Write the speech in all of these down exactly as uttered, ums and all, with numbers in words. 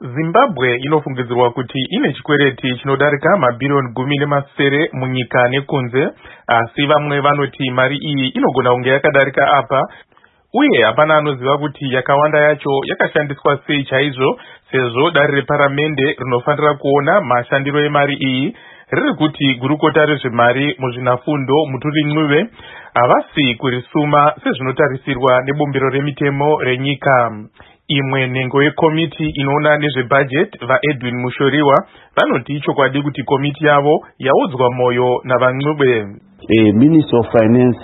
Zimbabwe inofungidzirwa kuti ine chikwereti chinodarika mabhirioni gumi nemasere munyika nekunze, asi vamwe vanoti mari iyi inogona kunge yakadarika apa, uye hapana anoziva kuti yakawanda yacho yakashandiswa sei chaizvo, sezvo dare reparamende rinofanira kuona mashandiro emari iyi riri kuti gurukota rezvemari muzvinafundo Muturi Ncube havasi kurisuma sezvinotarisirwa nebumbiro remitemo renyika. Imwe nhengo yekomiti inoona nezvebudget vaEdwin Mushoriwa vanoti chokwadi kuti komiti yavo yaudzwa moyo navaNcube. E, Minister of Finance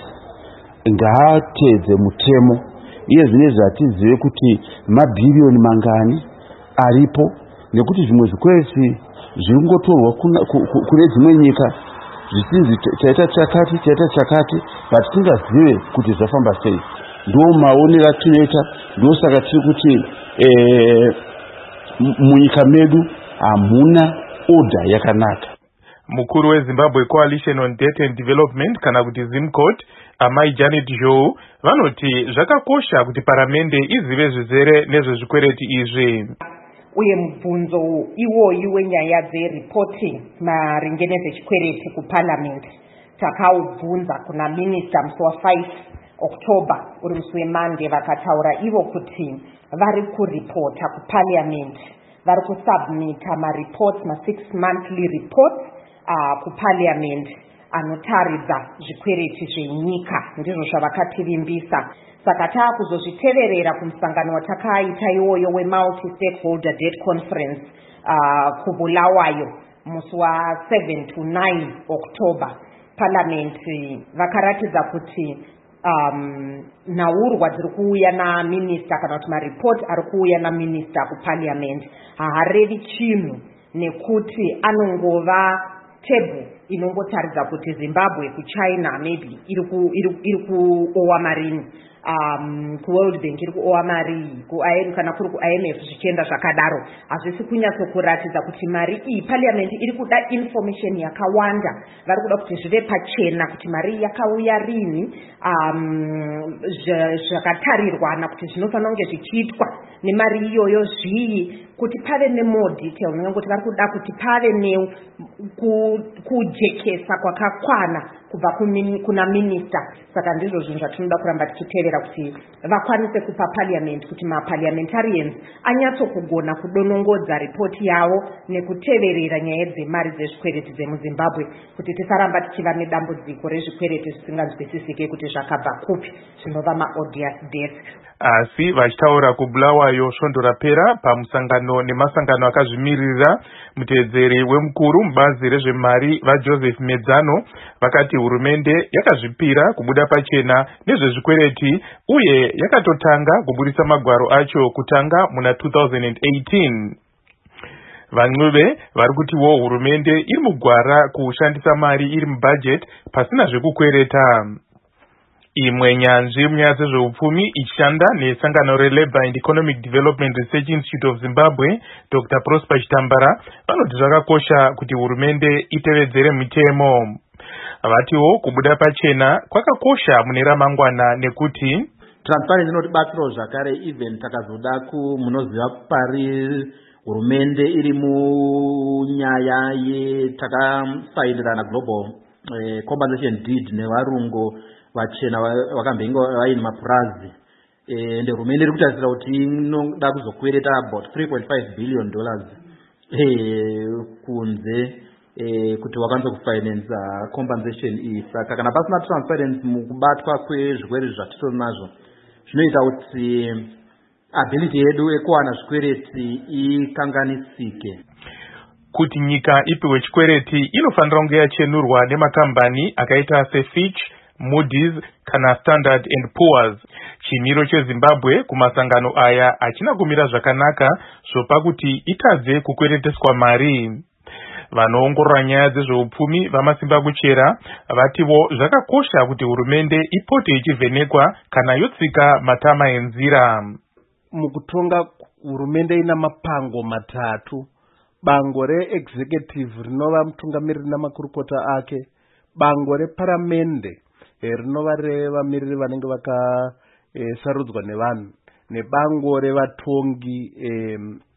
ngaatedze mutemo iye zvinezvi atizive kuti mabhirioni mangani aripo, nekuti zvimwe zvikwereti zviringotorwa kune dzimwe nyika zvisinzi chaita chakati chaita chakati but tingazive kuti zvafamba sei. Ndo maonero atinoita, ndo saka tiri kuti e, munyika medu hamuna order yakanaka. Mukuru weZimbabwe Coalition on Debt and Development kana kuti ZimCoT, Amai Janet Zhou, vanoti zvakakosha kuti paramende izive zvizere nezvezvikwereti izvi. Uye mubvunzo iwoyu wenyaya dzereporting maringe nezvechikwereti kuparliament takaubvunza kuna minista musi wa five October uri musi weMonday, vakataura ivo kuti vari kuripota kuparliament, vari kusubmita mareports ma-six monthly reports uh, kuparliament anotaridza zvikwereti zvenyika, ndizvo zvavakativimbisa. Saka taakuzozviteverera kumusangano watakaita iwoyo we-multi-stakeholder debt conference uh, kuBulawayo musi wa seven to nine October. Parliament vakaratidza kuti um, naurwa dziri kuuya naminista kana kuti maripoti ari kuuya naminista kuparliament haarevi chinhu, nekuti anongova table inongotaridza kuti Zimbabwe kuChina maybe iri kuowa marini, um, kuWorld Bank iri kuowa mari, kuIM kana kuri kuI M F zvichienda zvakadaro. Hazvisi kunyatsokuratidza kuti mari iyi parliament iri kuda information yakawanda, vari kuda kuti zvive pachena kuti mari yakauya rini, um, zvakatarirwana kuti zvinofanira kunge zvichiitwa nemari iyoyo zvii, kuti pave nemore detail, nekuti vari kuda kuti pave nekujekesa kwakakwana kubva kuna minista. Saka ndizvo zvinhu zvatinoda kuramba tichitevera kuti vakwanise kupa parliament, kuti maparliamentarians anyatsokugona kudonongodza ripoti yavo nekuteverera nyaya dzemari dzezvikwereti dzemuZimbabwe, kuti tisaramba tichiva nedambudziko rezvikwereti zvisinganzwisisike kuti zvakabva kupi, zvinova ma-odious debts. Asi vachitaura kuBulawayo svondo rapera pamusangano nemasangano akazvimirira, mutedzeri wemukuru mubazi rezvemari vaJoseph Medzano vakati hurumende yakazvipira kubuda pachena nezvezvikwereti uye yakatotanga kuburisa magwaro acho kutanga muna two thousand eighteen. VaNcube vari kutiwo hurumende iri mugwara kushandisa mari iri mubudget pasina zvekukwereta. Imwe nyanzvi munyaya dzezveupfumi ichishanda nesangano reLabour and Economic Development Research Institute of Zimbabwe, Doctor Prosper Chitambara, vanoti zvakakosha kuti hurumende itevedzere mitemo. Vatiwo kubuda pachena kwakakosha mune ramangwana nekuti transparency inotibatsirawo zvakare, even takazoda kumunoziva pari hurumende iri munyaya yetakasainirana global eh, compensation deed nevarungu vachena vakambenga vaine mapurazi, ende hurumende iri kutarisira kuti inoda kuzokwereta about three point five billion dollars eh, kunze eh, kuti wakwanisa kufinance compensation iyi. Saka kana pasina transparency mukubatwa kwezvikwereti zvatitori nazvo, zvinoita kuti ability yedu ekuwana zvikwereti ikanganisike. Kuti nyika ipiwe chikwereti inofanira kunge yachenurwa nemakambani akaita seFitch, Moody's kana Standard and Poor's. Chimiro cheZimbabwe kumasangano aya hachina kumira zvakanaka zvopa kuti itadze kukwereteswa mari. Vanoongorora nyaya dzezveupfumi vamasimba kuchera vativo zvakakosha kuti hurumende ipote ichivhenekwa kana yotsika matama enzira. Mukutonga hurumende ina mapango matatu: bango re-executive rinova mutungamiriri namakurukota ake, bango reparamende rinova revamiriri vanenge vakasarudzwa nevanhu, nebango revatongi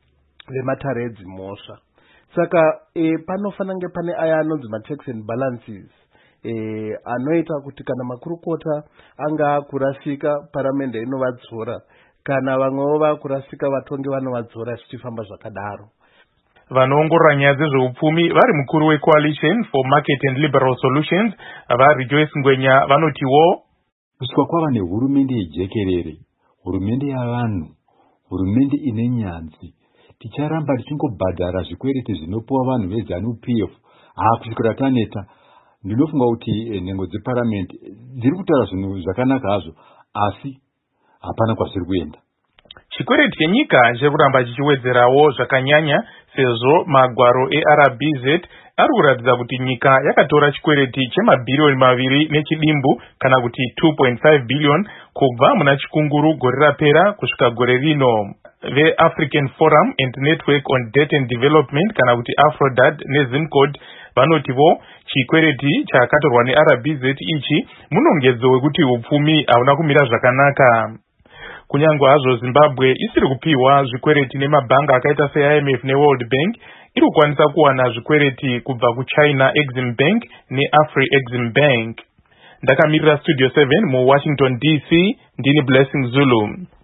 vematare edzimhosva. Saka e, panofanange pane aya anonzi matax and balances e, anoita kuti kana makurukota anga kurasika paramende inovadzora, kana vamwewo vakurasika vatongi vanovadzora zvichifamba zvakadaro. Vanoongorora nyaya dzezveupfumi vari mukuru wecoalition for market and liberal solutions vaRejoice Ngwenya vanotiwo kusvika kwava nehurumende yejekerere, hurumende yavanhu, hurumende ine nyanzvi, ticharamba tichingobhadhara zvikwereti zvinopiwa vanhu veZANU P F haa kusvikira taneta. Ndinofunga kuti nhengo dzeparamende dziri kutaura zvinhu zvakanaka hazvo, asi hapana kwazviri kuenda. Chikwereti chenyika chiri kuramba chichiwedzerawo zvakanyanya sezvo magwaro eR B Z ari kuratidza kuti nyika yakatora chikwereti chemabhirioni maviri nechidimbu kana kuti two point five billion kubva muna chikunguru gore rapera kusvika gore rino. VeAfrican Forum and Network on Debt and Development kana kuti AfroDad neZimcode vanotivo chikwereti chakatorwa neR B Z ichi munongedzo wekuti upfumi hauna kumira zvakanaka. Kunyangwe hazvo Zimbabwe isiri kupiwa zvikwereti nemabhanga akaita se-I M F neWorld Bank, iri kukwanisa kuwana zvikwereti kubva kuChina Exim Bank neAfri Exim Bank. Ndakamirira Studio seven muWashington D C, ndini Blessing Zulu.